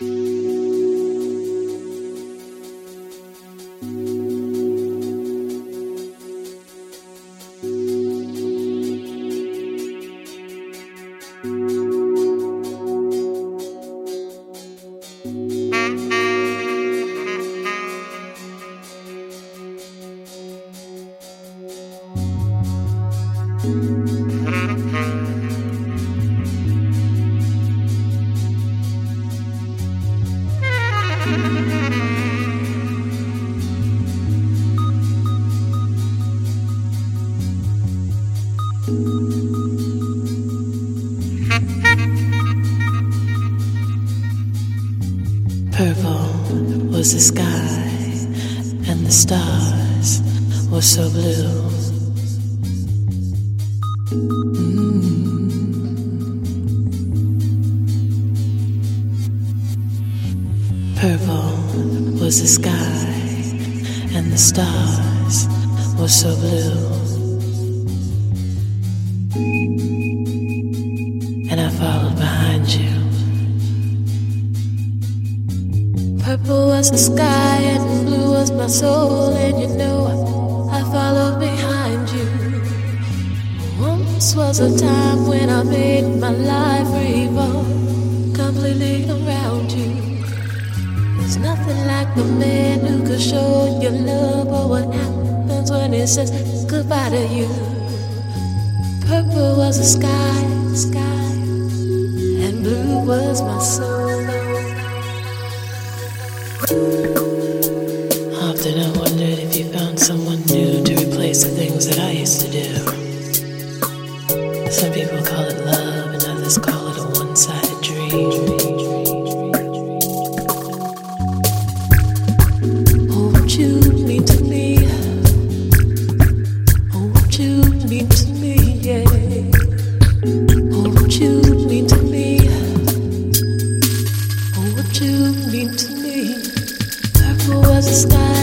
Purple was the sky, and the stars were so blue. Purple was the sky, and the stars were so blue. And I followed behind you. Purple was the sky and blue was my soul, and you know I followed behind you. Once was a time when I made my life revolve completely around you. There's nothing like the man who could show you love, or what happens when he says goodbye to you. Purple was the sky, and blue was my soul. Often I wondered if you found someone new to replace the things that I used to do. Some people call it love, and others call it a one-sided dream. Oh, won't you mean to me? Oh, won't you mean to me? Yeah. Oh, won't you mean to me? Oh, won't you mean to me? Purple was the sky.